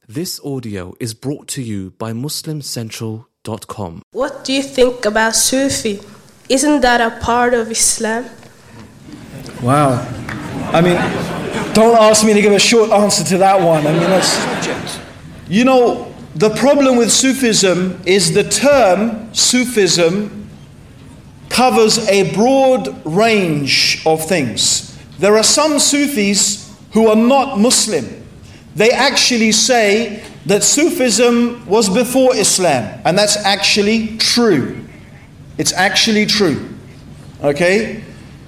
This audio is brought to you by MuslimCentral.com. What do you think about Sufi? Isn't that a part of Islam? Wow. I mean, don't ask me to give a short answer to that one. I mean, that's... You know, the problem with Sufism is the term Sufism covers a broad range of things. There are some Sufis who are not Muslim. They actually say that Sufism was before Islam, and that's actually true. It's actually true. Okay?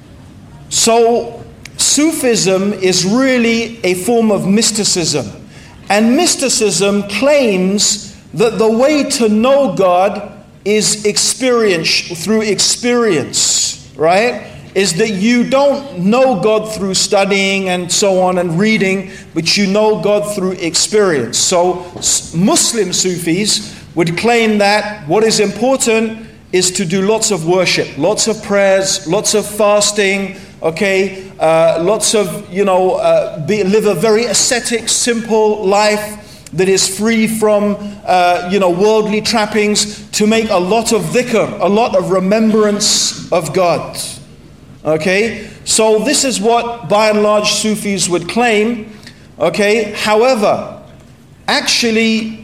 So, Sufism is really a form of mysticism. And mysticism claims that the way to know God is through experience, right? Is that you don't know God through studying and so on and reading, but you know God through experience. So Muslim Sufis would claim that what is important is to do lots of worship, lots of prayers, lots of fasting, okay, lots of, live a very ascetic, simple life that is free from, worldly trappings, to make a lot of dhikr, a lot of remembrance of God. Okay, so this is what by and large Sufis would claim. Okay, however, actually,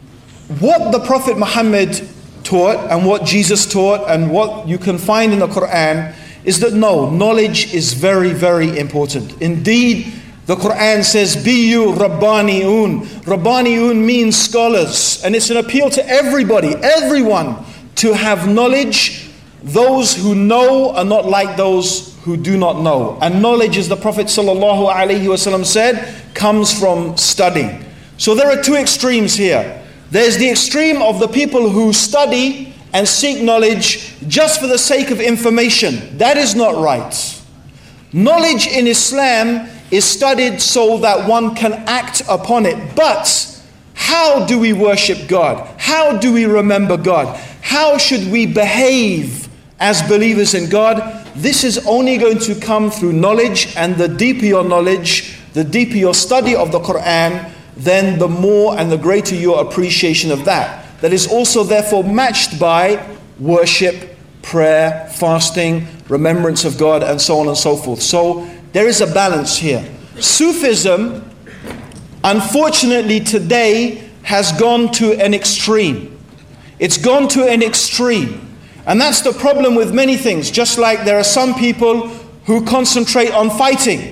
what the Prophet Muhammad taught and what Jesus taught and what you can find in the Quran is that no, knowledge is very, very important. Indeed, the Quran says, "Be you Rabbaniun." Rabbaniun means scholars, and it's an appeal to everybody, everyone, to have knowledge. Those who know are not like those who do not know. And knowledge, as the Prophet ﷺ said, comes from studying. So there are two extremes here. There's the extreme of the people who study and seek knowledge just for the sake of information. That is not right. Knowledge in Islam is studied so that one can act upon it. But how do we worship God? How do we remember God? How should we behave as believers in God? This is only going to come through knowledge, and the deeper your knowledge, the deeper your study of the Quran, then the more and the greater your appreciation of that. That is also therefore matched by worship, prayer, fasting, remembrance of God, and so on and so forth. So there is a balance here. Sufism, unfortunately today, has gone to an extreme. It's gone to an extreme. And that's the problem with many things. Just like there are some people who concentrate on fighting.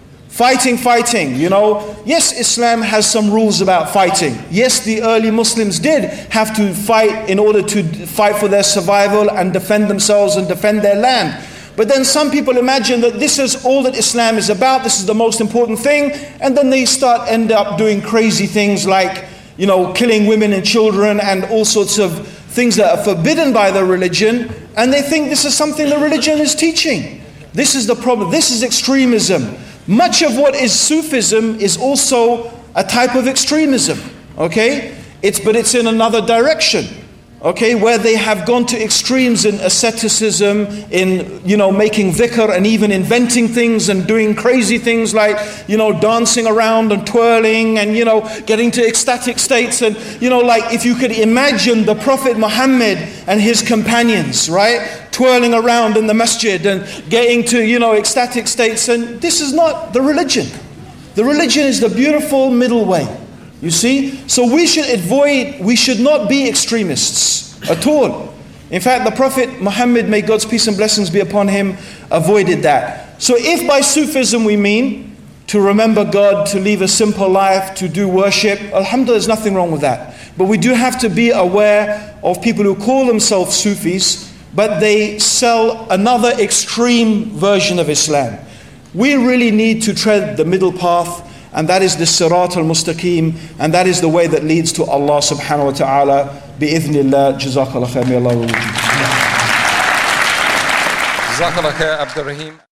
Fighting. Yes, Islam has some rules about fighting. Yes, the early Muslims did have to fight in order to fight for their survival and defend themselves and defend their land. But then some people imagine that this is all that Islam is about. This is the most important thing. And then they end up doing crazy things like, killing women and children and all sorts of things that are forbidden by the religion, and they think this is something the religion is teaching. This is the problem. This is extremism. Much of what is Sufism is also a type of extremism. Okay? But it's in another direction. Okay? Where they have gone to extremes in asceticism, in making dhikr, and even inventing things and doing crazy things like dancing around and twirling and getting to ecstatic states, and like if you could imagine the Prophet Muhammad and his companions, right, twirling around in the masjid and getting to ecstatic states. And this is not the religion. The religion is the beautiful middle way. You see? So we should not be extremists at all. In fact, the Prophet Muhammad, may God's peace and blessings be upon him, avoided that. So if by Sufism we mean to remember God, to live a simple life, to do worship, alhamdulillah, there's nothing wrong with that. But we do have to be aware of people who call themselves Sufis, but they sell another extreme version of Islam. We really need to tread the middle path, and that is the Sirat al-Mustaqim, and that is the way that leads to Allah subhanahu wa ta'ala. Bi-idhnillah, jazakallah khair, may Allah reward you. Jazakallah khair, Abdul Rahim.